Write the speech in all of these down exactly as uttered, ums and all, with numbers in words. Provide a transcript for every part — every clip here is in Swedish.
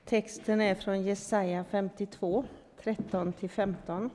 Texten är från Jesaja femtiotvå, tretton till femton.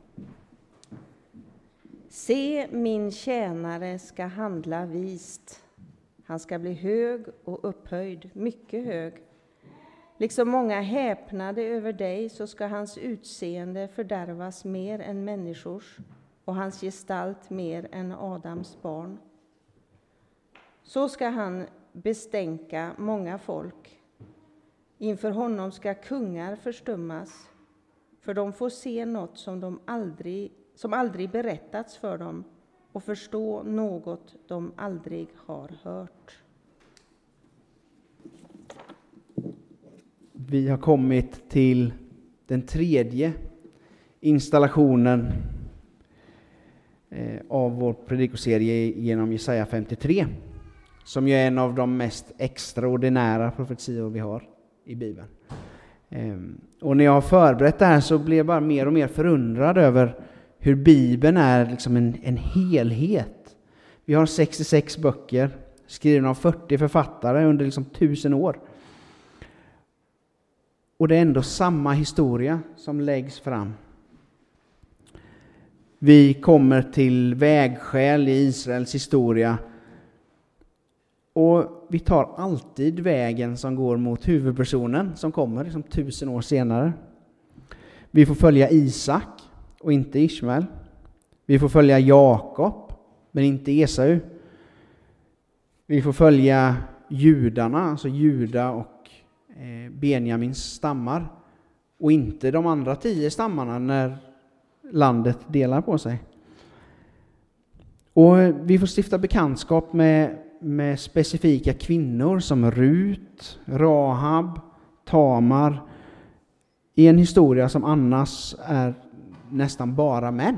Se, min tjänare ska handla vist. Han ska bli hög och upphöjd, mycket hög. Liksom många häpnade över dig, så ska hans utseende fördärvas mer än människors och hans gestalt mer än Adams barn. Så ska han bestänka många folk. Inför honom ska kungar förstummas, för de får se något som de aldrig, som aldrig berättats för dem och förstå något de aldrig har hört. Vi har kommit till den tredje installationen av vår predikoserie genom Jesaja femtiotre, som ju är en av de mest extraordinära profetior vi har i Bibeln. Och när jag har förberett det här så blir jag bara mer och mer förundrad över hur Bibeln är liksom en, en helhet. Vi har sextiosex böcker skrivna av fyrtio författare under liksom tusen år. Och det är ändå samma historia som läggs fram. Vi kommer till vägskäl i Israels historia. Och vi tar alltid vägen som går mot huvudpersonen som kommer liksom tusen år senare. Vi får följa Isak och inte Ismael. Vi får följa Jakob men inte Esau. Vi får följa judarna, alltså Juda och eh, Benjamins stammar. Och inte de andra tio stammarna när landet delar på sig. Och vi får stifta bekantskap med med specifika kvinnor som Rut, Rahab, Tamar, i en historia som annars är nästan bara män.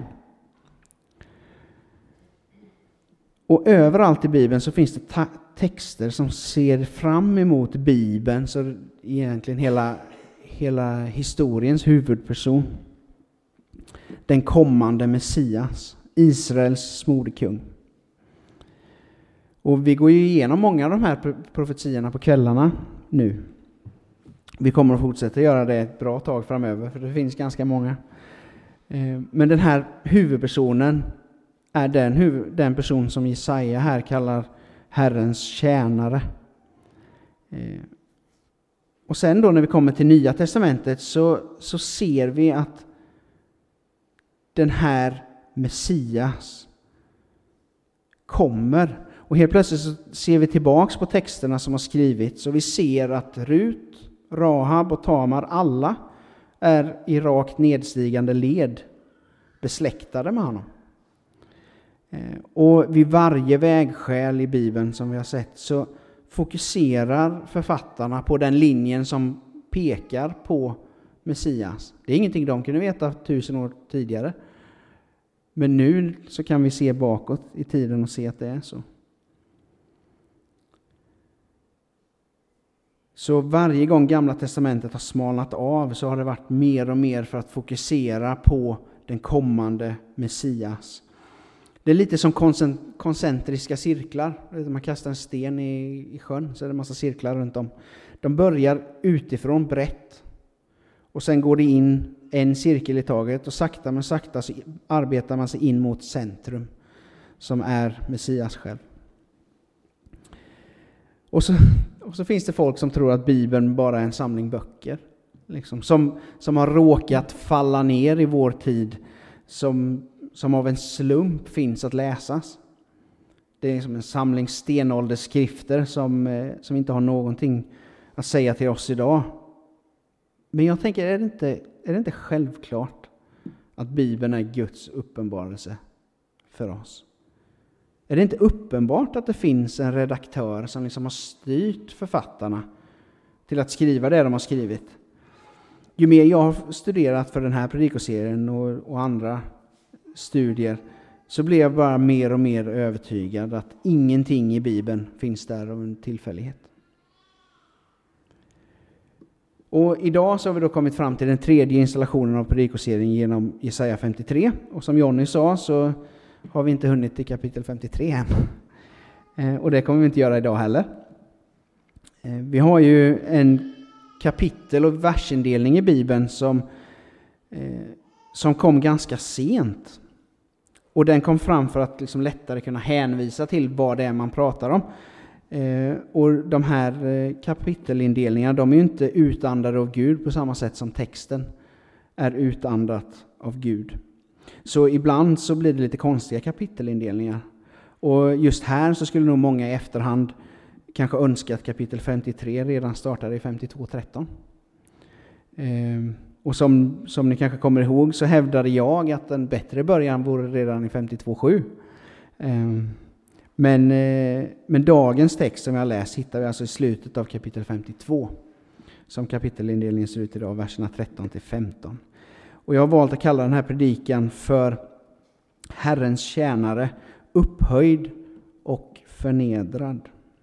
Och överallt i Bibeln så finns det ta- texter som ser fram emot Bibeln, så egentligen hela, hela historiens huvudperson. Den kommande Messias, Israels smorde-kung. Och vi går ju igenom många av de här profetierna på kvällarna nu. Vi kommer att fortsätta göra det ett bra tag framöver, för det finns ganska många. Men den här huvudpersonen är den, huvud, den person som Jesaja här kallar Herrens tjänare. Och sen då när vi kommer till Nya testamentet så, så ser vi att den här Messias kommer. Och helt plötsligt så ser vi tillbaks på texterna som har skrivits och vi ser att Rut, Rahab och Tamar alla är i rakt nedstigande led besläktade med honom. Och vid varje vägskäl i Bibeln som vi har sett så fokuserar författarna på den linjen som pekar på Messias. Det är ingenting de kunde veta tusen år tidigare. Men nu så kan vi se bakåt i tiden och se att det är så. Så varje gång Gamla testamentet har smalnat av så har det varit mer och mer för att fokusera på den kommande Messias. Det är lite som koncentriska cirklar. Man kastar en sten i, i sjön så är det en massa cirklar runt om. De börjar utifrån brett. Och sen går det in en cirkel i taget och sakta men sakta så arbetar man sig in mot centrum som är Messias själv. Och så, och så finns det folk som tror att Bibeln bara är en samling böcker. Liksom, som, som har råkat falla ner i vår tid. Som, som av en slump finns att läsas. Det är som en samling stenåldersskrifter som, som inte har någonting att säga till oss idag. Men jag tänker, är det inte, är det inte självklart att Bibeln är Guds uppenbarelse för oss? Är det inte uppenbart att det finns en redaktör som liksom har styrt författarna till att skriva det de har skrivit? Ju mer jag har studerat för den här predikoserien och, och andra studier så blir jag bara mer och mer övertygad att ingenting i Bibeln finns där av en tillfällighet. Och idag så har vi då kommit fram till den tredje installationen av predikoserien genom Jesaja femtiotre. Och som Jonny sa så har vi inte hunnit till kapitel femtiotre än. Eh, och det kommer vi inte göra idag heller. Eh, vi har ju en kapitel och versindelning i Bibeln som, eh, som kom ganska sent. Och den kom fram för att liksom lättare kunna hänvisa till vad det är man pratar om. Eh, och de här eh, kapitelindelningarna, de är ju inte utandade av Gud på samma sätt som texten är utandat av Gud. Så ibland så blir det lite konstiga kapitelindelningar. Och just här så skulle nog många i efterhand kanske önska att kapitel femtiotre redan startade i femtiotvå tretton. Eh, och som, som ni kanske kommer ihåg så hävdade jag att en bättre början vore redan i femtiotvå sju. Eh, men, eh, men dagens text som jag läst hittar vi alltså i slutet av kapitel femtiotvå. Som kapitelindelningen ser ut idag, verserna tretton till femton. Och jag har valt att kalla den här predikan för Herrens tjänare, upphöjd och förnedrad.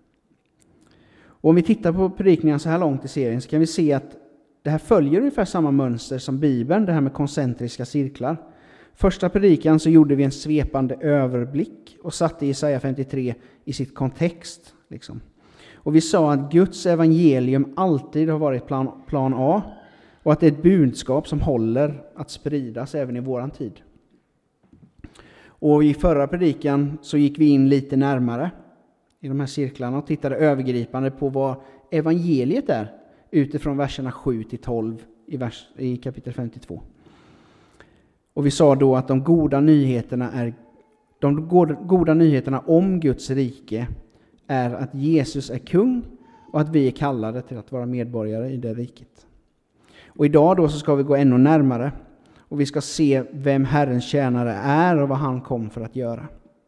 Och om vi tittar på predikningen så här långt i serien så kan vi se att det här följer ungefär samma mönster som Bibeln, det här med koncentriska cirklar. Första predikan så gjorde vi en svepande överblick och satte Jesaja femtiotre i sitt kontext. Liksom. Och vi sa att Guds evangelium alltid har varit plan, plan A och att det är ett budskap som håller att spridas även i våran tid. Och i förra predikan så gick vi in lite närmare i de här cirklarna och tittade övergripande på vad evangeliet är utifrån verserna sju till tolv i, vers, i kapitel femtiotvå. Och vi sa då att de goda nyheterna är de goda nyheterna om Guds rike är att Jesus är kung och att vi är kallade till att vara medborgare i det riket. Och idag då så ska vi gå ännu närmare och vi ska se vem Herrens tjänare är och vad han kom för att göra.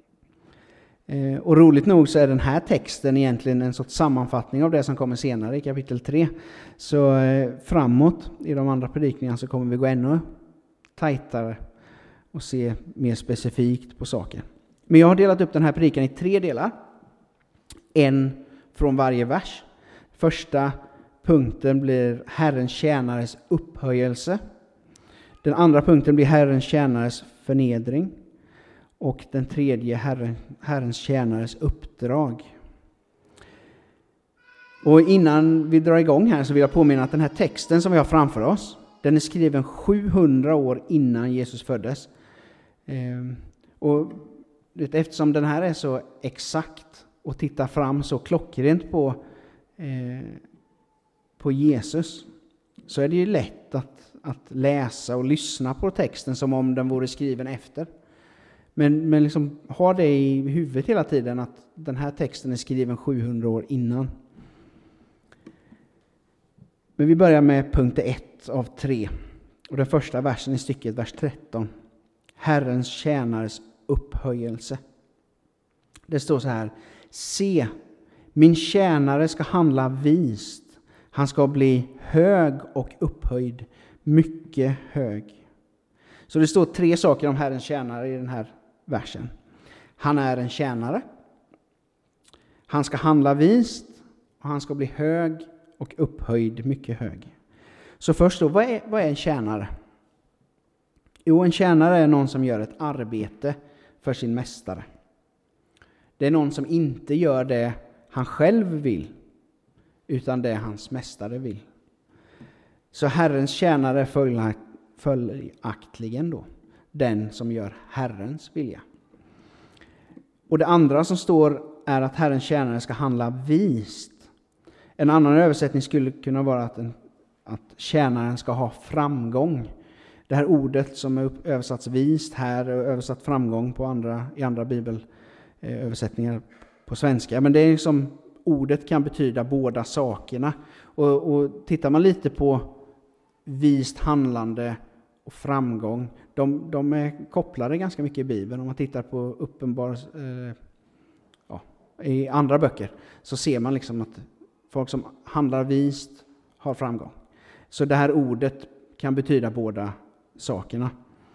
Eh, och roligt nog så är den här texten egentligen en sorts sammanfattning av det som kommer senare i kapitel tre. Så eh, framåt i de andra predikningarna så kommer vi gå ännu tajtare och se mer specifikt på saker. Men jag har delat upp den här predikan i tre delar. En från varje vers. Första punkten blir Herrens tjänares upphöjelse. Den andra punkten blir Herrens tjänares förnedring. Och den tredje Herren, Herrens tjänares uppdrag. Och innan vi drar igång här så vill jag påminna att den här texten som vi har framför oss, den är skriven sjuhundra år innan Jesus föddes. Ehm, och eftersom den här är så exakt och tittar fram så klockrent på, eh, på Jesus, så är det ju lätt att, att läsa och lyssna på texten som om den vore skriven efter. Men, men liksom ha det i huvudet hela tiden att den här texten är skriven sjuhundra år innan. Men vi börjar med punkt ett av tre. Och den första versen i stycket, vers tretton. Herrens tjänares upphöjelse. Det står så här. Se, min tjänare ska handla vist. Han ska bli hög och upphöjd. Mycket hög. Så det står tre saker om Herrens tjänare i den här versen. Han är en tjänare. Han ska handla vist. Och han ska bli hög och upphöjd, mycket hög. Så först då, vad är, vad är en tjänare? Jo, en tjänare är någon som gör ett arbete för sin mästare. Det är någon som inte gör det han själv vill, utan det hans mästare vill. Så Herrens tjänare är följaktligen då den som gör Herrens vilja. Och det andra som står är att Herrens tjänare ska handla vist. En annan översättning skulle kunna vara att, en, att tjänaren ska ha framgång. Det här ordet som är översatt vist här och översatt framgång på andra, i andra bibelöversättningar på svenska. Men det är som ordet kan betyda båda sakerna. Och, och tittar man lite på vist handlande och framgång, de, de är kopplade ganska mycket i Bibeln. Om man tittar på uppenbar eh, ja, i andra böcker så ser man liksom att folk som handlar vist har framgång. Så det här ordet kan betyda båda sakerna.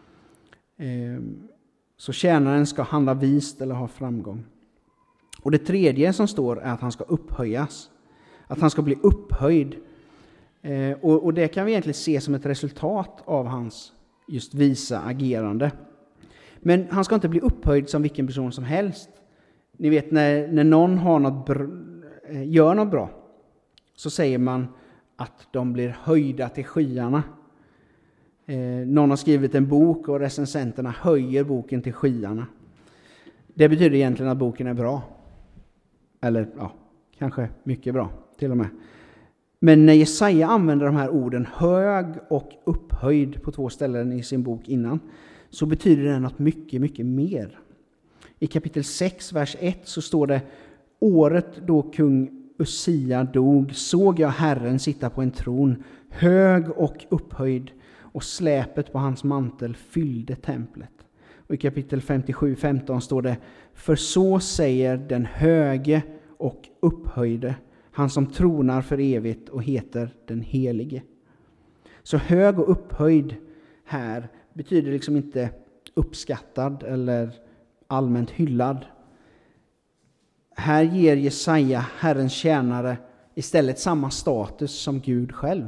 Så tjänaren ska handla vist eller ha framgång. Och det tredje som står är att han ska upphöjas. Att han ska bli upphöjd. Och det kan vi egentligen se som ett resultat av hans just visa agerande. Men han ska inte bli upphöjd som vilken person som helst. Ni vet när, när någon har något br- gör något bra, så säger man att de blir höjda till skyarna. Eh, någon har skrivit en bok och recensenterna höjer boken till skyarna. Det betyder egentligen att boken är bra. Eller ja, kanske mycket bra till och med. Men när Jesaja använder de här orden hög och upphöjd på två ställen i sin bok innan, så betyder det något mycket, mycket mer. I kapitel sex, vers ett så står det: året då kung Usia dog såg jag Herren sitta på en tron, hög och upphöjd, och släpet på hans mantel fyllde templet. Och i kapitel femtiosju, femton står det: för så säger den höge och upphöjde, han som tronar för evigt och heter den helige. Så hög och upphöjd här betyder liksom inte uppskattad eller allmänt hyllad. Här ger Jesaja, Herrens tjänare, istället samma status som Gud själv.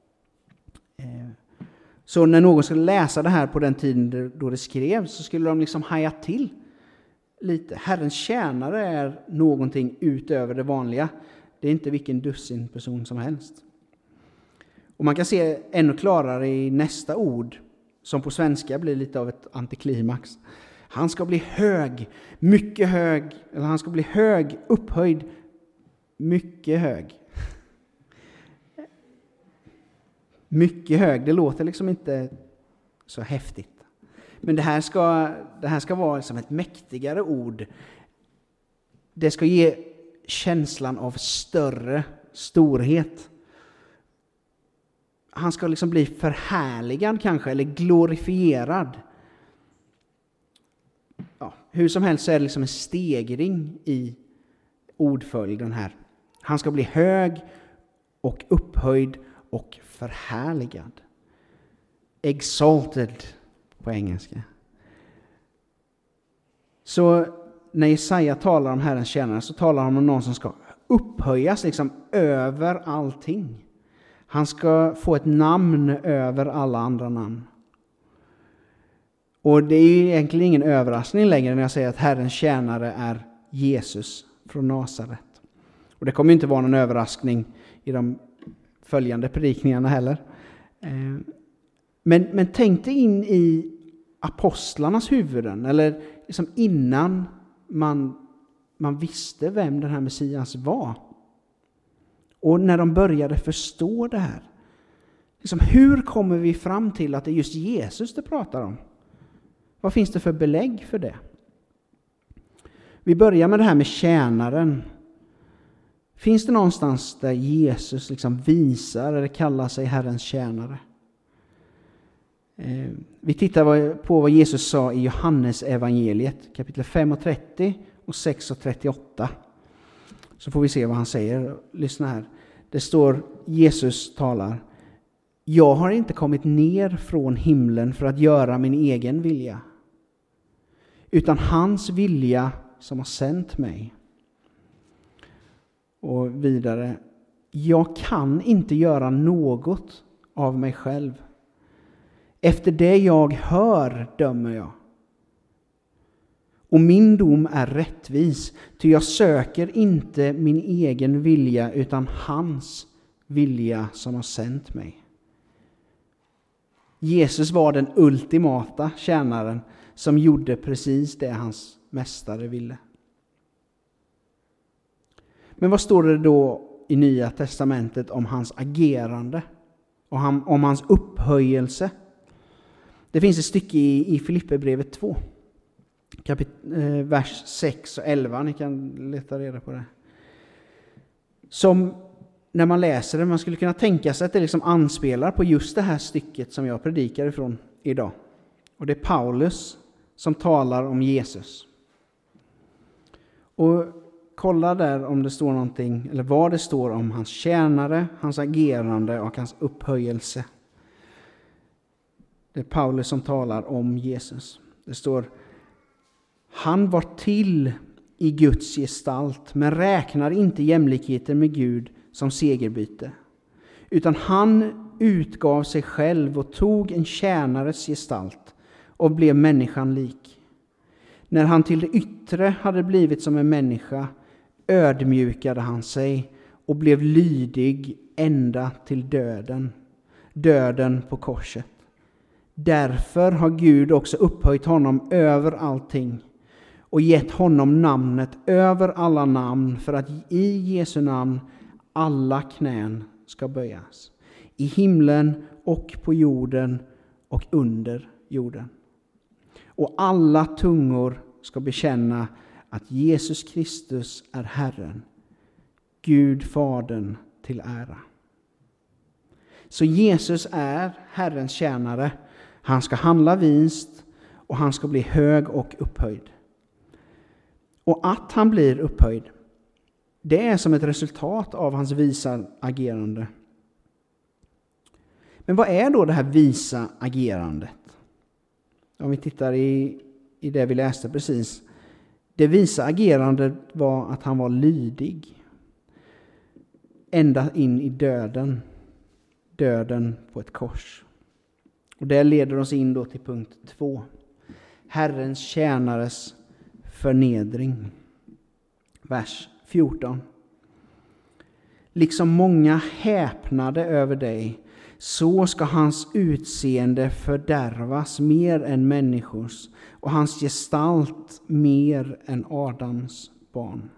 Så när någon skulle läsa det här på den tiden då det skrevs, så skulle de liksom haja till lite. Herrens tjänare är någonting utöver det vanliga. Det är inte vilken dussin person som helst. Och man kan se ännu klarare i nästa ord, som på svenska blir lite av ett antiklimax. Han ska bli hög, mycket hög, eller han ska bli hög, upphöjd, mycket hög. Mycket hög, det låter liksom inte så häftigt. Men det här ska, det här ska vara som ett mäktigare ord. Det ska ge känslan av större storhet. Han ska liksom bli förhärligad kanske, eller glorifierad. Ja, hur som helst så är det liksom en stegring i ordföljden här. Han ska bli hög och upphöjd och förhärligad. Exalted på engelska. Så när Jesaja talar om Herrens tjänare, så talar han om någon som ska upphöjas liksom över allting. Han ska få ett namn över alla andra namn. Och det är ju egentligen ingen överraskning längre när jag säger att Herrens tjänare är Jesus från Nasaret. Och det kommer inte vara någon överraskning i de följande predikningarna heller. Men, men tänk dig in i apostlarnas huvuden, eller liksom innan man, man visste vem den här Messias var. Och när de började förstå det här. Liksom, hur kommer vi fram till att det är just Jesus det pratar om? Vad finns det för belägg för det? Vi börjar med det här med tjänaren. Finns det någonstans där Jesus liksom visar eller kallar sig Herrens tjänare? Eh, vi tittar på vad Jesus sa i Johannes evangeliet, kapitel fem och trettio och sex och trettioåtta. Så får vi se vad han säger. Lyssna här. Det står, Jesus talar: jag har inte kommit ner från himlen för att göra min egen vilja, utan hans vilja som har sänt mig. Och vidare: jag kan inte göra något av mig själv. Efter det jag hör dömer jag. Och min dom är rättvis, ty jag söker inte min egen vilja utan hans vilja som har sänt mig. Jesus var den ultimata tjänaren som gjorde precis det hans mästare ville. Men vad står det då i Nya testamentet om hans agerande och om hans upphöjelse? Det finns ett stycke i, i Filipperbrevet två, kapit- eh, vers sex och elva. Ni kan leta reda på det. Som när man läser det, man skulle kunna tänka sig att det liksom anspelar på just det här stycket som jag predikar ifrån idag. Och det är Paulus som talar om Jesus. Och kolla där om det står någonting, eller vad det står om hans tjänare, hans agerande och hans upphöjelse. Det är Paulus som talar om Jesus. Det står: han var till i Guds gestalt, men räknar inte jämlikheten med Gud som segerbyte. Utan han utgav sig själv och tog en tjänares gestalt och blev människan lik. När han till det yttre hade blivit som en människa ödmjukade han sig och blev lydig ända till döden. Döden på korset. Därför har Gud också upphöjt honom över allting och gett honom namnet över alla namn, för att i Jesu namn alla knän ska böjas. I himlen och på jorden och under jorden. Och alla tungor ska bekänna att Jesus Kristus är Herren, Gud Fadern till ära. Så Jesus är Herrens tjänare. Han ska handla vist och han ska bli hög och upphöjd. Och att han blir upphöjd, det är som ett resultat av hans visa agerande. Men vad är då det här visa agerandet? Om vi tittar i, i det vi läste precis. Det visa agerandet var att han var lydig. Ända in i döden. Döden på ett kors. Och det leder oss in då till punkt två. Herrens tjänares förnedring. Vers fjorton. Liksom många häpnade över dig, så ska hans utseende fördärvas mer än människors, och hans gestalt mer än Adams barn.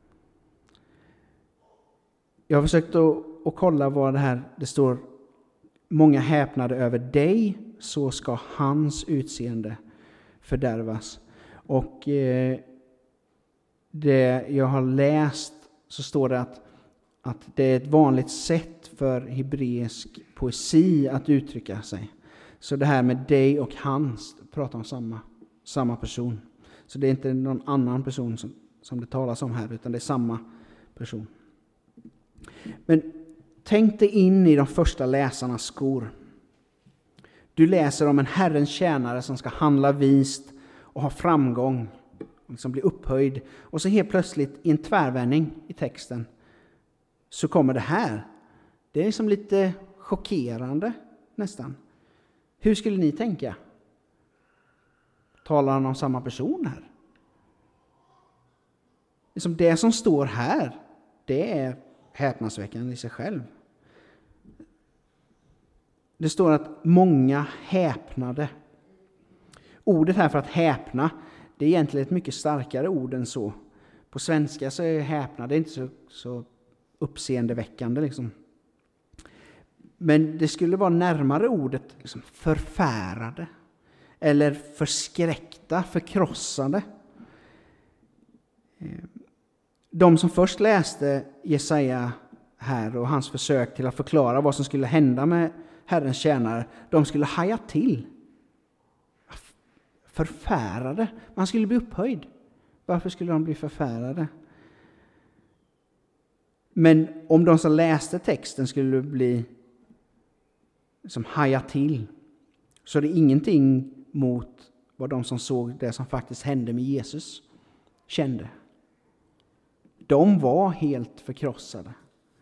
Jag har försökt att, att kolla vad det här, det står många häpnade över dig, så ska hans utseende fördärvas. Och eh, det jag har läst så står det att, att det är ett vanligt sätt för hebreisk poesi att uttrycka sig. Så det här med dig och hans pratar om samma, samma person. Så det är inte någon annan person som, som det talas om här, utan det är samma person. Men tänk dig in i de första läsarnas skor. Du läser om en Herrens tjänare som ska handla vist och ha framgång, som blir upphöjd. Och så helt plötsligt i en tvärvändning i texten så kommer det här. Det är liksom lite chockerande nästan. Hur skulle ni tänka? Talar han om samma person här? Liksom det som står här, det är häpnadsväckande i sig själv. Det står att många häpnade. Ordet här för att häpna, det är egentligen ett mycket starkare ord än så. På svenska så är häpna, det är inte så, så uppseendeväckande liksom. Men det skulle vara närmare ordet liksom förfärade. Eller förskräckta, förkrossade. De som först läste Jesaja här och hans försök till att förklara vad som skulle hända med Herrens tjänare, de skulle haja till. Förfärade. Man skulle bli upphöjd. Varför skulle de bli förfärade? Men om de som läste texten skulle bli som haja till, så är det ingenting mot vad de som såg det som faktiskt hände med Jesus kände. De var helt förkrossade.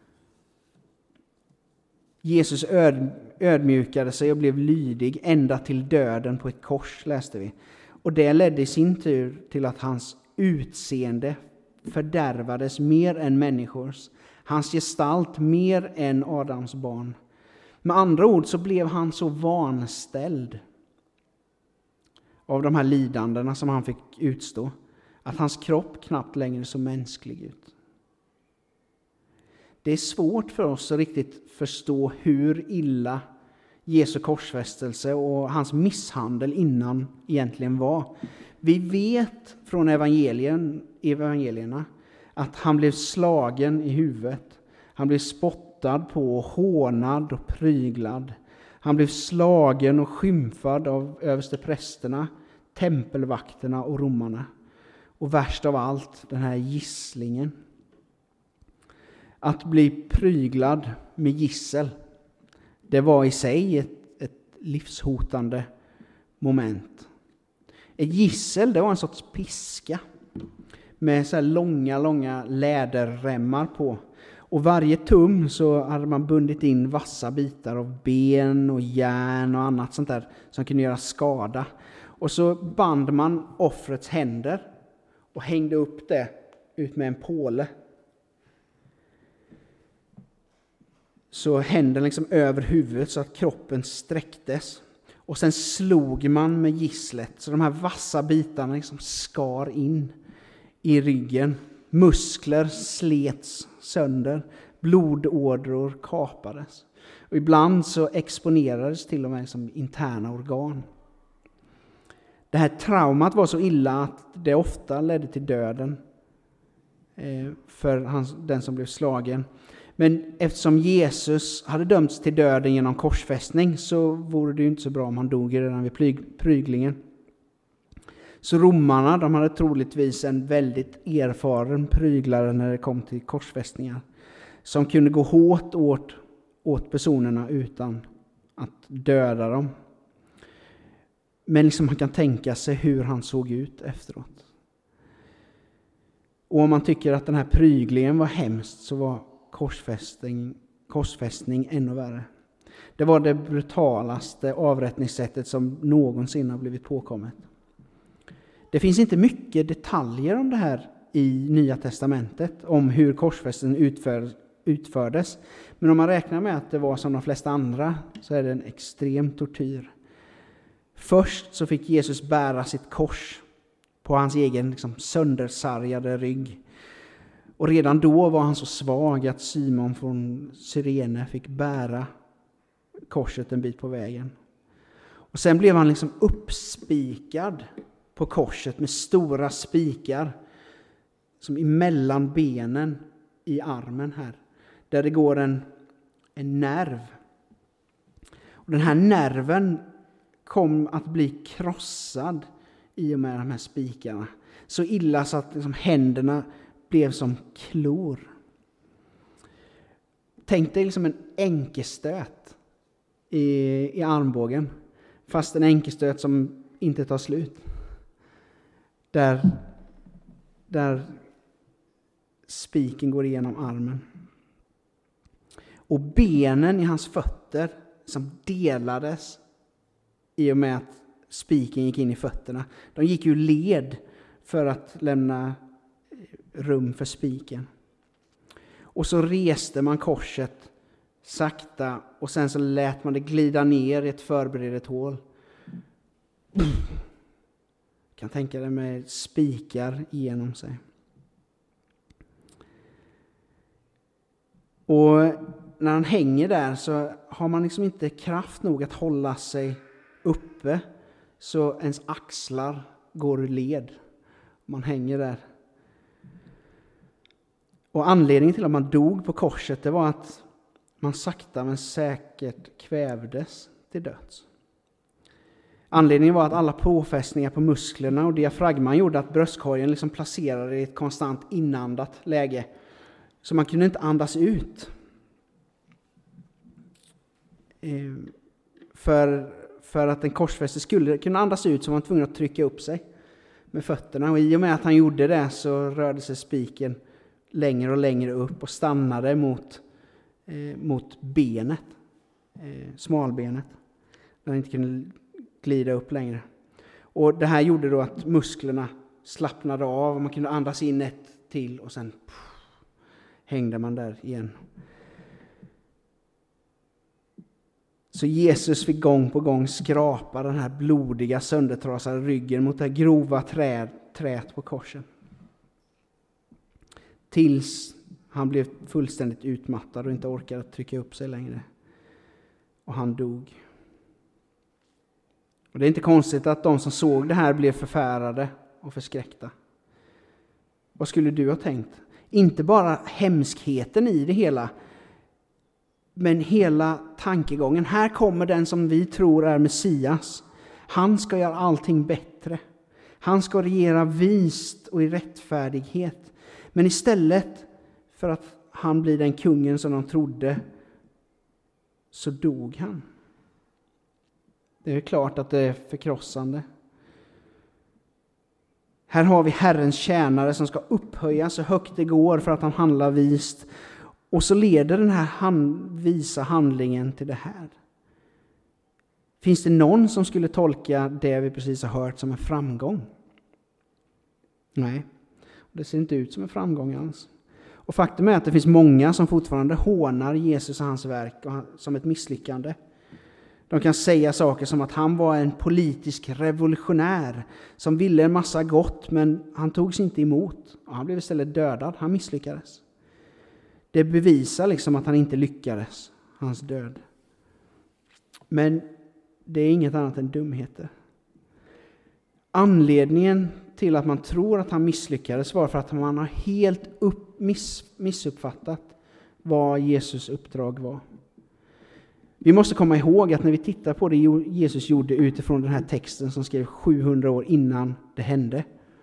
Jesus öd, ödmjukade sig och blev lydig ända till döden på ett kors, läste vi. Och det ledde i sin tur till att hans utseende fördärvades mer än människors. Hans gestalt mer än Adams barn. Med andra ord så blev han så vanställd av de här lidandena som han fick utstå, att hans kropp knappt längre så mänsklig ut. Det är svårt för oss att riktigt förstå hur illa Jesu korsfästelse och hans misshandel innan egentligen var. Vi vet från evangelien, evangelierna att han blev slagen i huvudet. Han blev spottad på, hånad och pryglad. Han blev slagen och skymfad av översteprästerna, tempelvakterna och romarna. Och värst av allt, den här gisslingen. Att bli pryglad med gissel, det var i sig ett, ett livshotande moment. Ett gissel, det var en sorts piska med så här långa, långa läderremmar på. Och varje tum så hade man bundit in vassa bitar av ben och järn och annat sånt där som kunde göra skada. Och så band man offrets händer och hängde upp det ut med en påle. så händerna liksom över huvudet så att kroppen sträcktes. Och sen slog man med gisslet så de här vassa bitarna liksom skar in i ryggen. Muskler slets sönder, blodådror kapades. Och ibland så exponerades till och med liksom interna organ. Det här traumat var så illa att det ofta ledde till döden för hans, den som blev slagen. Men eftersom Jesus hade dömts till döden genom korsfästning så vore det ju inte så bra om han dog redan vid pryg, pryglingen. Så romarna, de hade troligtvis en väldigt erfaren pryglare när det kom till korsfästningar. Som kunde gå hårt åt, åt personerna utan att döda dem. Men liksom man kan tänka sig hur han såg ut efteråt. Och om man tycker att den här pryglingen var hemskt så var korsfästning, korsfästning ännu värre. Det var det brutalaste avrättningssättet som någonsin har blivit påkommet. Det finns inte mycket detaljer om det här i Nya testamentet, om hur korsfästen utför, utfördes. Men om man räknar med att det var som de flesta andra så är det en extrem tortyr. Först så fick Jesus bära sitt kors på hans egen liksom, söndersargade rygg. Och redan då var han så svag att Simon från Cyrene fick bära korset en bit på vägen. Och sen blev han liksom uppspikad på korset med stora spikar som emellan benen i armen här. Där det går en, en nerv. Och den här nerven kom att bli krossad i och med de här spikarna. Så illa så att liksom händerna blev som klor. Tänk dig liksom en enkestöt i, i armbågen. Fast en enkestöt som inte tar slut. Där, där spiken går igenom armen. Och benen i hans fötter som delades i och med att spiken gick in i fötterna. De gick ju led för att lämna rum för spiken. Och så reste man korset sakta och sen så lät man det glida ner i ett förberett hål. Kan tänka dig med spikar igenom sig. Och när han hänger där så har man liksom inte kraft nog att hålla sig uppe så ens axlar går ur led. Man hänger där. Och anledningen till att man dog på korset det var att man sakta men säkert kvävdes till döds. Anledningen var att alla påfästningar på musklerna och diafragman gjorde att bröstkorgen liksom placerade i ett konstant inandat läge. Så man kunde inte andas ut. För, för att en korsfäste skulle kunna andas ut så var man tvungen att trycka upp sig med fötterna. Och i och med att han gjorde det så rörde sig spiken längre och längre upp och stannade mot, eh, mot benet, eh, smalbenet. Där han inte kunde glida upp längre. Och det här gjorde då att musklerna slappnade av och man kunde andas in ett till och sen pff, hängde man där igen. Så Jesus fick gång på gång skrapa den här blodiga söndertrasade ryggen mot det här grova träd, trät på korsen. Tills han blev fullständigt utmattad och inte orkade trycka upp sig längre. Och han dog. Och det är inte konstigt att de som såg det här blev förfärade och förskräckta. Vad skulle du ha tänkt? Inte bara hemskheten i det hela, men hela tankegången. Här kommer den som vi tror är Messias. Han ska göra allting bättre. Han ska regera vist och i rättfärdighet. Men istället för att han blir den kungen som de trodde så dog han. Det är klart att det är förkrossande. Här har vi Herrens tjänare som ska upphöjas så högt det går för att han handlar vist. Och så leder den här hand, visa handlingen till det här. Finns det någon som skulle tolka det vi precis har hört som en framgång? Nej, det ser inte ut som en framgång alls. Och faktum är att det finns många som fortfarande hånar Jesus och hans verk och som ett misslyckande. De kan säga saker som att han var en politisk revolutionär som ville en massa gott, men han togs inte emot. Och han blev istället dödad. Han misslyckades. Det bevisar liksom att han inte lyckades, hans död. Men det är inget annat än dumheter. Anledningen till att man tror att han misslyckades var för att man har helt upp, miss, missuppfattat vad Jesus uppdrag var. Vi måste komma ihåg att när vi tittar på det Jesus gjorde utifrån den här texten som skrev sjuhundra år innan det hände.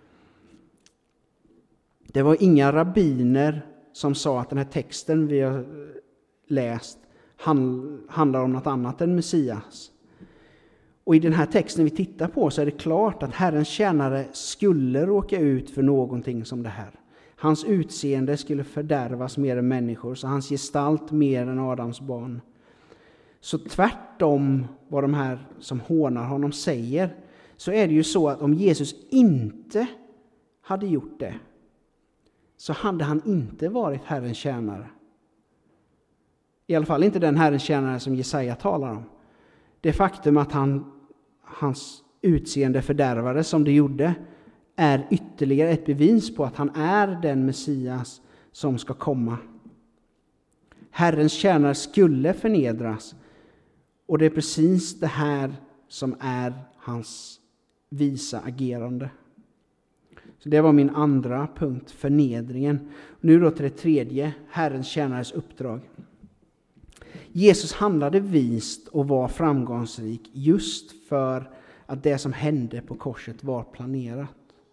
Det var inga rabbiner som sa att den här texten vi har läst handlar om något annat än Messias. Och i den här texten vi tittar på så är det klart att Herrens tjänare skulle råka ut för någonting som det här. Hans utseende skulle fördärvas mer än människor, så hans gestalt mer än Adams barn. Så tvärtom vad de här som hånar honom säger, så är det ju så att om Jesus inte hade gjort det, så hade han inte varit Herrens tjänare. I alla fall inte den Herrens tjänare som Jesaja talar om. Det faktum att han, hans utseende fördärvades som det gjorde är ytterligare ett bevis på att han är den Messias som ska komma. Herrens tjänare skulle förnedras, och det är precis det här som är hans visa agerande. Så det var min andra punkt, förnedringen. Nu då till det tredje, Herrens tjänares uppdrag. Jesus handlade vist och var framgångsrik just för att det som hände på korset var planerat.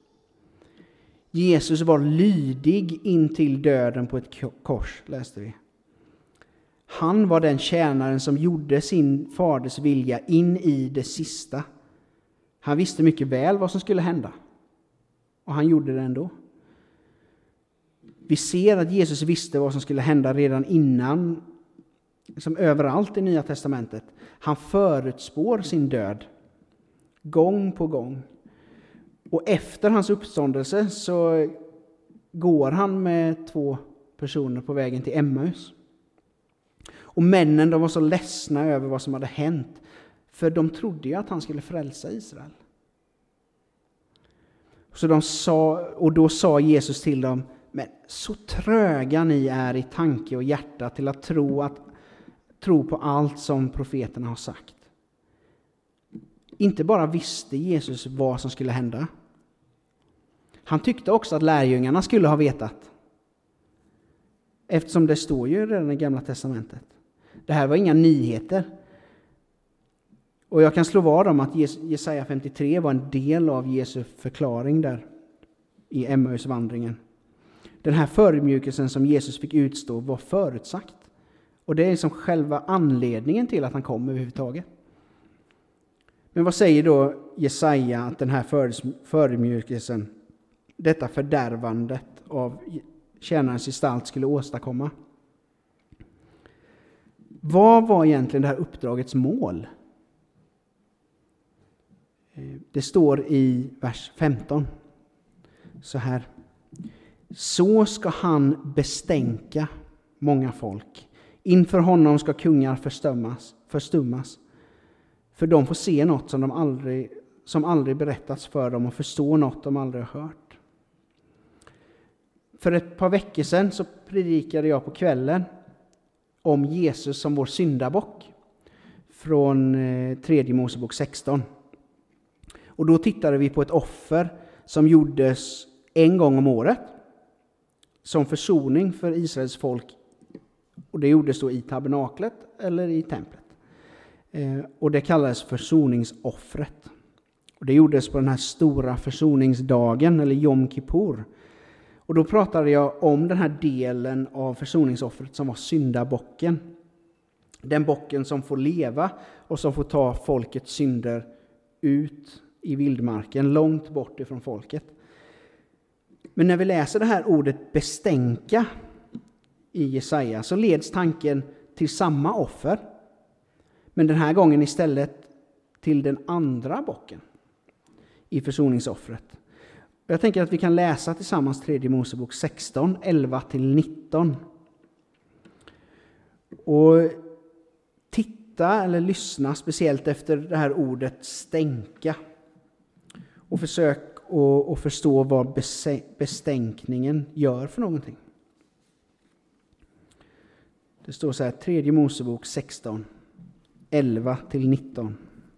Jesus var lydig in till döden på ett kors, läste vi. Han var den tjänaren som gjorde sin faders vilja in i det sista. Han visste mycket väl vad som skulle hända. Och han gjorde det ändå. Vi ser att Jesus visste vad som skulle hända redan innan, som överallt i Nya testamentet. Han förutspår sin död gång på gång. Och efter hans uppståndelse så går han med två personer på vägen till Emmaus. Och männen, de var så ledsna över vad som hade hänt, för de trodde ju att han skulle frälsa Israel. Så de sa, och då sa Jesus till dem: men så tröga ni är i tanke och hjärta till att tro, att, tro på allt som profeterna har sagt. Inte bara visste Jesus vad som skulle hända. Han tyckte också att lärjungarna skulle ha vetat. Eftersom det står ju redan i Gamla testamentet. Det här var inga nyheter. Och jag kan slå vad om att Jesaja femtiotre var en del av Jesu förklaring där i Emmausvandringen. Den här förödmjukelsen som Jesus fick utstå var förutsagt. Och det är som själva anledningen till att han kom överhuvudtaget. Men vad säger då Jesaja att den här förödmjukelsen, detta fördärvandet av tjänarens gestalt skulle åstadkomma? Vad var egentligen det här uppdragets mål? Det står i vers femton så här: så ska han bestänka många folk. Inför honom ska kungar förstummas, förstummas. För de får se något som de aldrig, som aldrig berättats för dem och förstå något de aldrig har hört. För ett par veckor sedan så predikade jag på kvällen om Jesus som vår syndabock från tredje Mosebok sexton. Och då tittade vi på ett offer som gjordes en gång om året som försoning för Israels folk. Och det gjordes då i tabernaklet eller i templet. Eh, och det kallades försoningsoffret. Och det gjordes på den här stora försoningsdagen eller Jom Kippur. Och då pratade jag om den här delen av försoningsoffret som var syndabocken. Den bocken som får leva och som får ta folkets synder ut i vildmarken, långt bort ifrån folket. Men när vi läser det här ordet bestänka i Jesaja så leds tanken till samma offer. Men den här gången istället till den andra bocken i försoningsoffret. Jag tänker att vi kan läsa tillsammans tredje Mosebok sexton, elva till nitton. Och titta eller lyssna speciellt efter det här ordet stänka. Och försök att, att förstå vad bestänkningen gör för någonting. Det står så här, tredje Mosebok sexton, elva till nitton.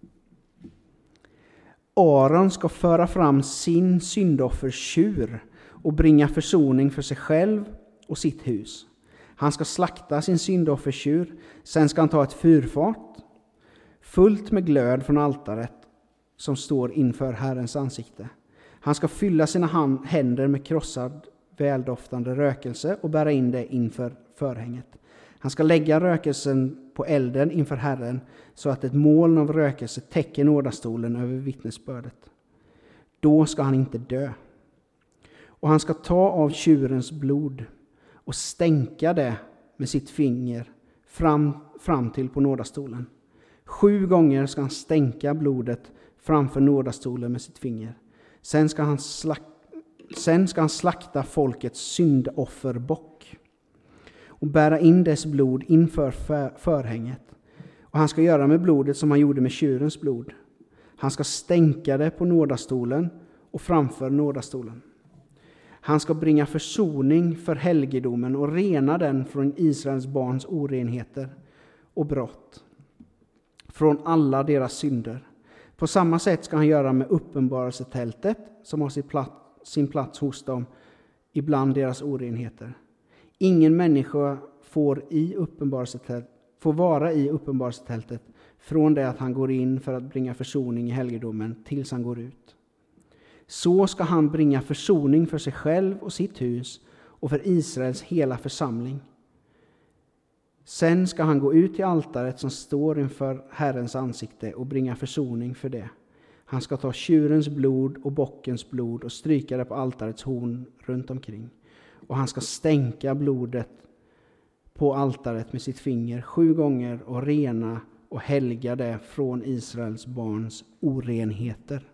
Aron ska föra fram sin syndoffertjur och bringa försoning för sig själv och sitt hus. Han ska slakta sin syndoffertjur, sen ska han ta ett fyrfat fullt med glöd från altaret som står inför Herrens ansikte. Han ska fylla sina hand, händer med krossad väldoftande rökelse och bära in det inför förhänget. Han ska lägga rökelsen på elden inför Herren så att ett moln av rökelse täcker nådastolen över vittnesbördet. Då ska han inte dö. Och han ska ta av tjurens blod och stänka det med sitt finger fram, fram till på nådastolen. Sju gånger ska han stänka blodet framför nådastolen med sitt finger. Sen ska han, slak, sen ska han slakta folkets syndofferbock och bära in dess blod inför för, förhänget. Och han ska göra med blodet som han gjorde med tjurens blod. Han ska stänka det på nådastolen och framför nådastolen. Han ska bringa försoning för helgedomen och rena den från Israels barns orenheter och brott, från alla deras synder. På samma sätt ska han göra med uppenbarelsetältet som har sin plats, sin plats hos dem ibland deras orenheter. Ingen människa får, i uppenbarelsetältet, får vara i uppenbarelsetältet från det att han går in för att bringa försoning i helgedomen tills han går ut. Så ska han bringa försoning för sig själv och sitt hus och för Israels hela församling. Sen ska han gå ut till altaret som står inför Herrens ansikte och bringa försoning för det. Han ska ta tjurens blod och bockens blod och stryka det på altarets horn runt omkring. Och han ska stänka blodet på altaret med sitt finger sju gånger och rena och helga det från Israels barns orenheter.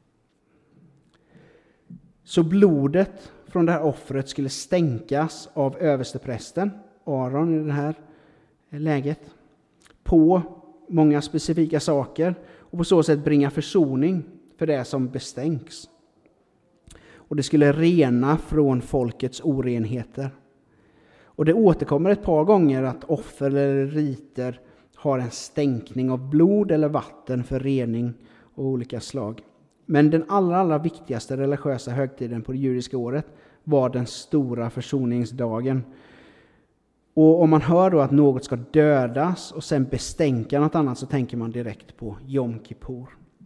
Så blodet från det här offret skulle stänkas av översteprästen, Aron i det här läget, på många specifika saker och på så sätt bringa försoning för det som bestänks. Och det skulle rena från folkets orenheter. Och det återkommer ett par gånger att offer eller riter har en stänkning av blod eller vatten för rening av olika slag. Men den allra, allra viktigaste religiösa högtiden på det judiska året var den stora försoningsdagen. Och om man hör då att något ska dödas och sen bestänka något annat så tänker man direkt på Jom Kippur.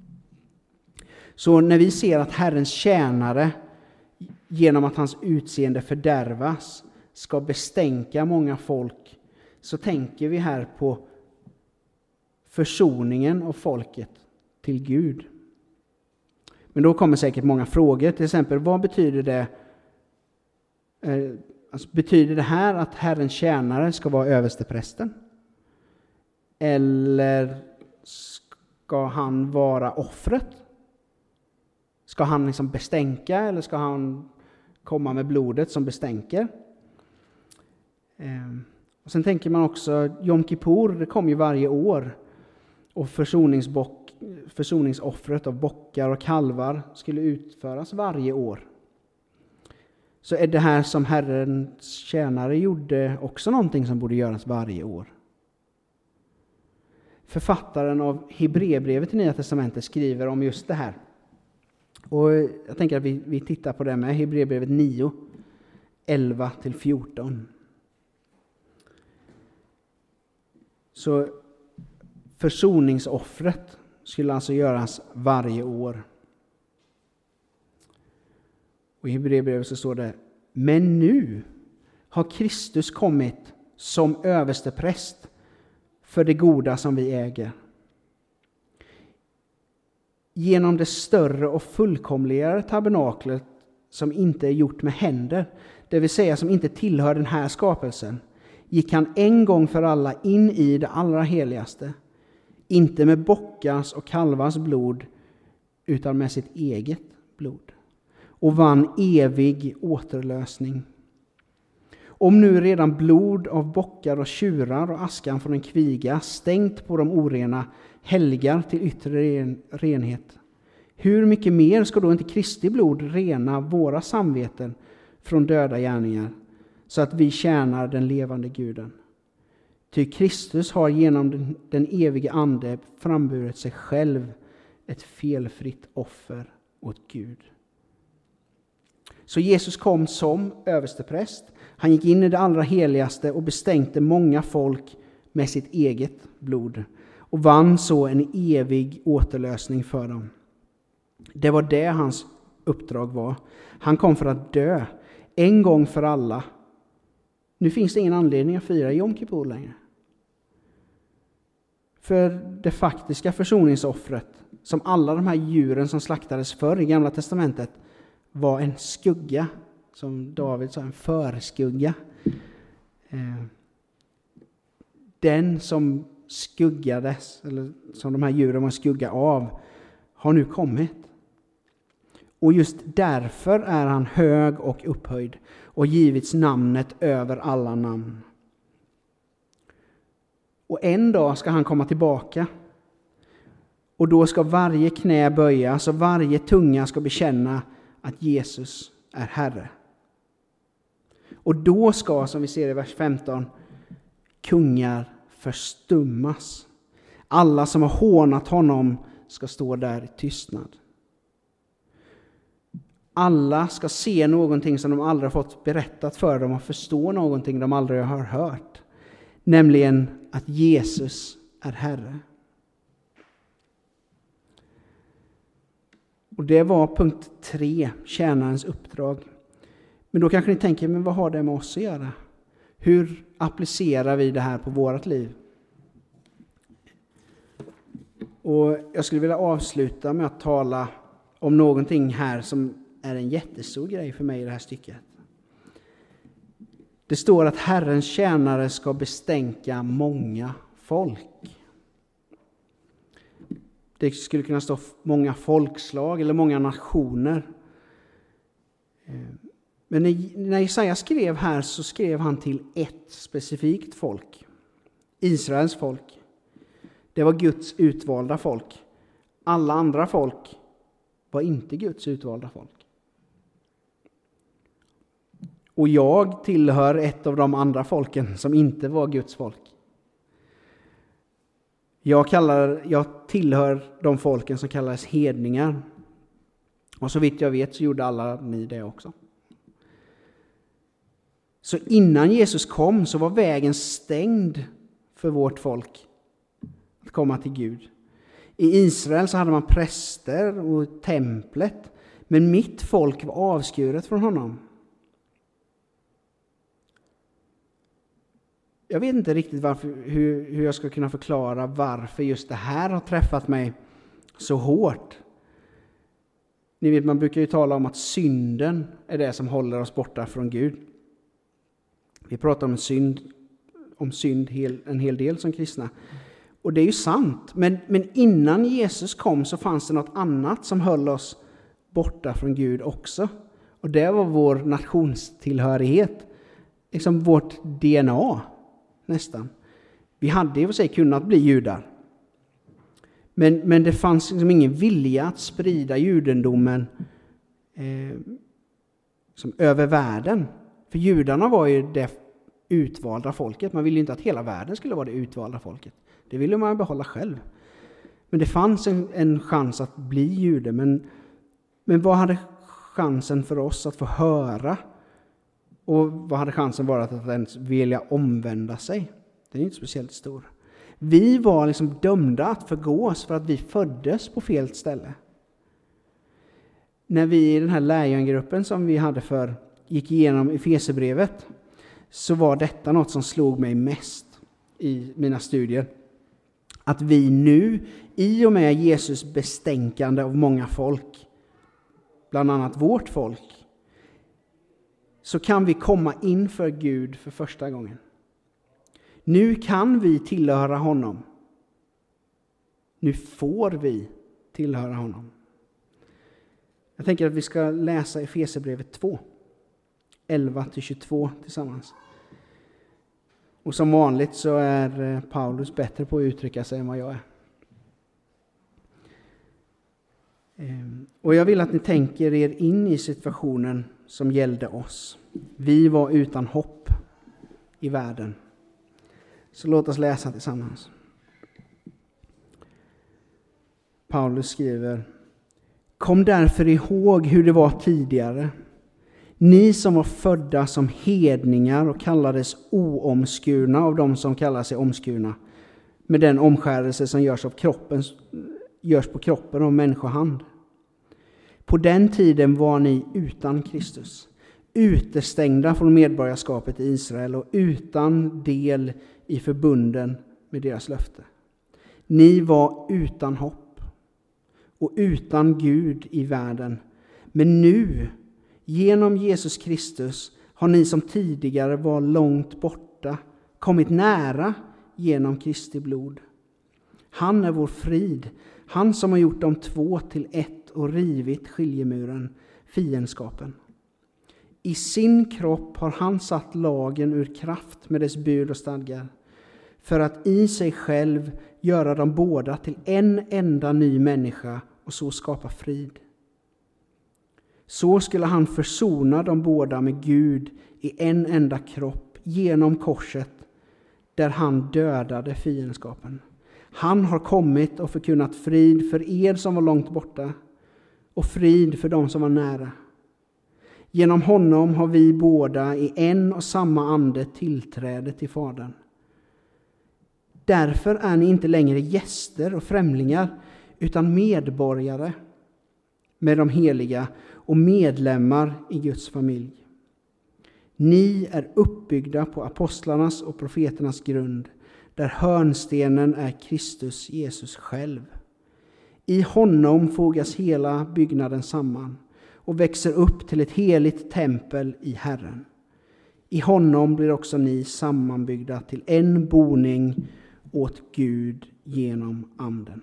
Så när vi ser att Herrens tjänare genom att hans utseende fördärvas ska bestänka många folk så tänker vi här på försoningen av folket till Gud. Men då kommer säkert många frågor, till exempel vad betyder det eh, alltså, betyder det här att Herrens tjänare ska vara översteprästen? Eller ska han vara offret? Ska han liksom bestänka eller ska han komma med blodet som bestänker? Eh, och sen tänker man också, Jom Kippur, det kommer ju varje år. Och försoningsbock försoningsoffret av bockar och kalvar skulle utföras varje år. Så är det här som Herrens tjänare gjorde också någonting som borde göras varje år. Författaren av Hebreerbrevet i Nya testamentet skriver om just det här. Och jag tänker att vi, vi tittar på det med Hebreerbrevet nio, elva till fjorton. Så försoningsoffret skulle alltså göras varje år. Och i Hebreerbrevet så står det: men nu har Kristus kommit som överstepräst för det goda som vi äger. Genom det större och fullkomligare tabernaklet som inte är gjort med händer, det vill säga som inte tillhör den här skapelsen, gick han en gång för alla in i det allra heligaste. Inte med bockars och kalvars blod, utan med sitt eget blod. och vann evig återlösning. Om nu redan blod av bockar och tjurar och askan från en kviga stängt på de orena helgar till yttre ren, renhet, hur mycket mer ska då inte Kristi blod rena våra samveten från döda gärningar, så att vi tjänar den levande Guden? Ty Kristus har genom den, den evige ande framburit sig själv, ett felfritt offer åt Gud. Så Jesus kom som överstepräst. Han gick in i det allra heligaste och bestänkte många folk med sitt eget blod och vann så en evig återlösning för dem. Det var det hans uppdrag var. Han kom för att dö en gång för alla. Nu finns det ingen anledning att fira Jom Kippur längre. För det faktiska försoningsoffret, som alla de här djuren som slaktades förr i Gamla testamentet, var en skugga, som David sa, en förskugga. Den som skuggades, eller som de här djuren var skugga av, har nu kommit. Och just därför är han hög och upphöjd och givits namnet över alla namn. Och en dag ska han komma tillbaka. Och då ska varje knä böjas och varje tunga ska bekänna att Jesus är Herre. Och då ska, som vi ser i vers femton, kungar förstummas. Alla som har hånat honom ska stå där i tystnad. Alla ska se någonting som de aldrig har fått berättat för dem och förstå någonting de aldrig har hört. Nämligen att Jesus är Herre. Och det var punkt tre, tjänarens uppdrag. Men då kanske ni tänker, men vad har det med oss att göra? Hur applicerar vi det här på vårt liv? Och jag skulle vilja avsluta med att tala om någonting här som är en jättestor grej för mig i det här stycket. Det står att Herrens tjänare ska bestänka många folk. Det skulle kunna stå många folkslag eller många nationer. Men när Jesaja skrev här så skrev han till ett specifikt folk. Israels folk. Det var Guds utvalda folk. Alla andra folk var inte Guds utvalda folk. Och jag tillhör ett av de andra folken som inte var Guds folk. Jag, kallar, jag tillhör de folken som kallades hedningar. Och så vitt jag vet så gjorde alla ni det också. Så innan Jesus kom så var vägen stängd för vårt folk att komma till Gud. I Israel så hade man präster och templet. Men mitt folk var avskuret från honom. Jag vet inte riktigt varför, hur, hur jag ska kunna förklara varför just det här har träffat mig så hårt. Ni vet, man brukar ju tala om att synden är det som håller oss borta från Gud. Vi pratar om synd, om synd hel, en hel del som kristna. Och det är ju sant. Men, men innan Jesus kom så fanns det något annat som höll oss borta från Gud också. Och det var vår nationstillhörighet. Liksom vårt D N A nästan. Vi hade i och för sig kunnat bli judar. Men, men det fanns liksom ingen vilja att sprida judendomen eh, som över världen. För judarna var ju det utvalda folket. Man ville ju inte att hela världen skulle vara det utvalda folket. Det ville man behålla själv. Men det fanns en, en chans att bli jude. Men, men vad hade chansen för oss att få höra? Och vad hade chansen varit att ens vilja omvända sig? Den är inte speciellt stor. Vi var liksom dömda att förgås för att vi föddes på fel ställe. När vi i den här lärjunggruppen som vi hade för gick igenom Efesierbrevet så var detta något som slog mig mest i mina studier. Att vi nu, i och med Jesus bestänkande av många folk, bland annat vårt folk, så kan vi komma inför Gud för första gången. Nu kan vi tillhöra honom. Nu får vi tillhöra honom. Jag tänker att vi ska läsa Efesierbrevet två, elva till tjugotvå tillsammans. Och som vanligt så är Paulus bättre på att uttrycka sig än vad jag är. Och jag vill att ni tänker er in i situationen som gällde oss. Vi var utan hopp i världen. Så låt oss läsa tillsammans. Paulus skriver: Kom därför ihåg hur det var tidigare. Ni som var födda som hedningar och kallades oomskurna av dem som kallar sig omskurna, med den omskärelse som görs, av kroppen, görs på kroppen av människohand. På den tiden var ni utan Kristus, utestängda från medborgarskapet i Israel och utan del i förbunden med deras löfte. Ni var utan hopp och utan Gud i världen. Men nu, genom Jesus Kristus, har ni som tidigare var långt borta kommit nära genom Kristi blod. Han är vår frid, han som har gjort de två till ett och rivit skiljemuren, fiendskapen. I sin kropp har han satt lagen ur kraft med dess bud och stadgar, för att i sig själv göra dem båda till en enda ny människa och så skapa frid. Så skulle han försona dem båda med Gud i en enda kropp genom korset, där han dödade fiendskapen. Han har kommit och förkunnat frid för er som var långt borta och frid för dem som var nära. Genom honom har vi båda i en och samma ande tillträde till Fadern. Därför är ni inte längre gäster och främlingar, utan medborgare med de heliga och medlemmar i Guds familj. Ni är uppbyggda på apostlarnas och profeternas grund, där hörnstenen är Kristus Jesus själv. I honom fogas hela byggnaden samman och växer upp till ett heligt tempel i Herren. I honom blir också ni sammanbyggda till en boning åt Gud genom anden.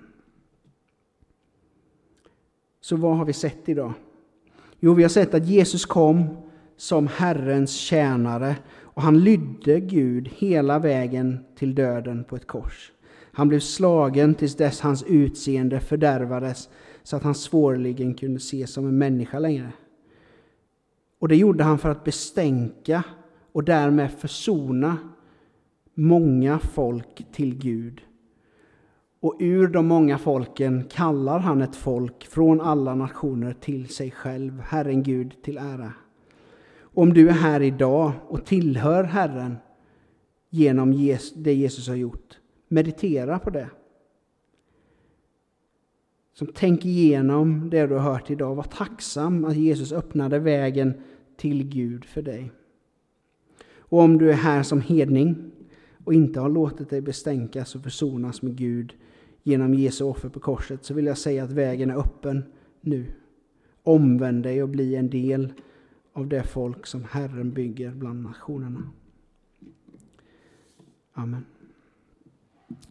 Så vad har vi sett idag? Jo, vi har sett att Jesus kom som Herrens tjänare och han lydde Gud hela vägen till döden på ett kors. Han blev slagen tills dess hans utseende fördärvades så att han svårligen kunde ses som en människa längre. Och det gjorde han för att bestänka och därmed försona många folk till Gud. Och ur de många folken kallar han ett folk från alla nationer till sig själv, Herren Gud till ära. Om du är här idag och tillhör Herren genom det Jesus har gjort, meditera på det. Som tänk igenom det du har hört idag. Var tacksam att Jesus öppnade vägen till Gud för dig. Och om du är här som hedning och inte har låtit dig bestänkas och försonas med Gud genom Jesu offer på korset, så vill jag säga att vägen är öppen nu. Omvänd dig och bli en del av det folk som Herren bygger bland nationerna. Amen.